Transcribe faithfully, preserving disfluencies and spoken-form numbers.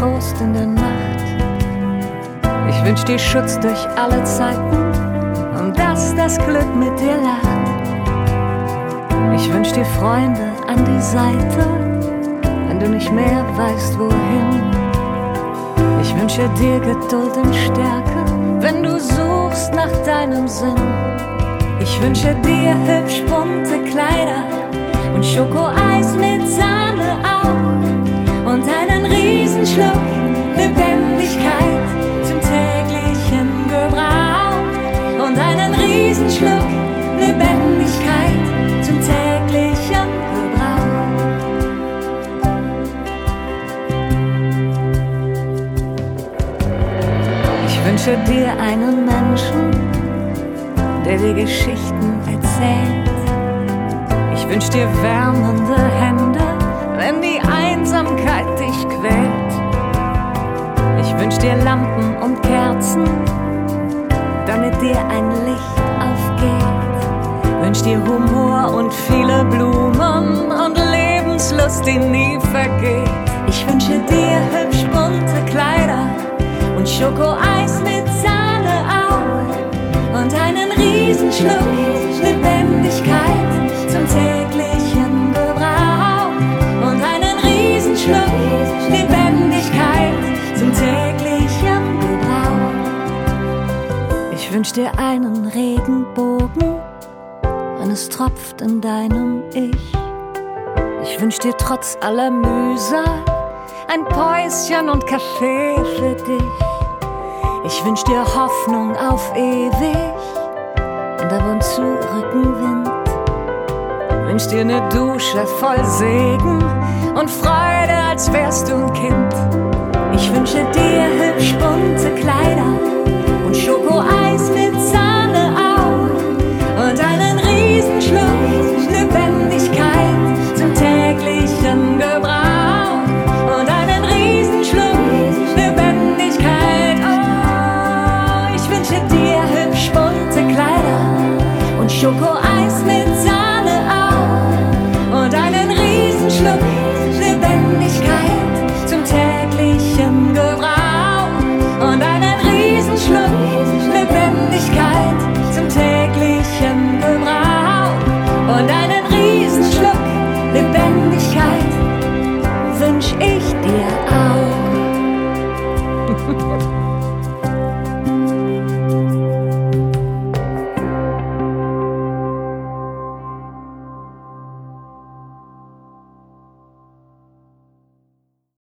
Trost in der Nacht. Ich wünsch dir Schutz durch alle Zeiten und dass das Glück mit dir lacht. Ich wünsch dir Freunde an die Seite, wenn du nicht mehr weißt, wohin. Ich wünsche dir Geduld und Stärke, wenn du suchst nach deinem Sinn. Ich wünsche dir hübsch bunte Kleider und Schokoeis mit Sahne auch und einen Riesenschluck Lebendigkeit zum täglichen Gebrauch und einen Riesenschluck Lebendigkeit zum täglichen Gebrauch. Ich wünsche dir einen Menschen, der dir Geschichten erzählt. Ich wünsch dir wärmende Hände, wenn die Einsamkeit dich quält. Ich wünsch dir Lampen und Kerzen, damit dir ein Licht aufgeht. Wünsch dir Humor und viele Blumen und Lebenslust, die nie vergeht. Ich wünsche dir hübsch bunte Kleider und Schokoeis mit Sahne auch und einen Riesenschluck Lebendigkeit zum täglichen Gebrauch und einen Riesenschluck Lebendigkeit zum täglichen Gebrauch. Ich wünsch dir einen Regenbogen, wenn es tropft in deinem Ich. Ich wünsch dir trotz aller Mühsal ein Päuschen und Kaffee für dich. Ich wünsch dir Hoffnung auf ewig und ab und zu Rückenwind. Wünsch dir ne Dusche voll Segen und Freude, als wärst du ein Kind. Ich wünsche dir hübsch bunte Kleider und Schokoeis mit Sahne auch und einen Riesenschluck Lebendigkeit zum täglichen Gebrauch und einen Riesenschluck Lebendigkeit. Oh, ich wünsche dir hübsch bunte Kleider und Schokoeis mit Sahne auch und einen Riesenschluck Lebendigkeit zum täglichen Gebrauch und einen Riesenschluck Lebendigkeit zum täglichen Gebrauch und einen Riesenschluck Lebendigkeit wünsch ich dir auch.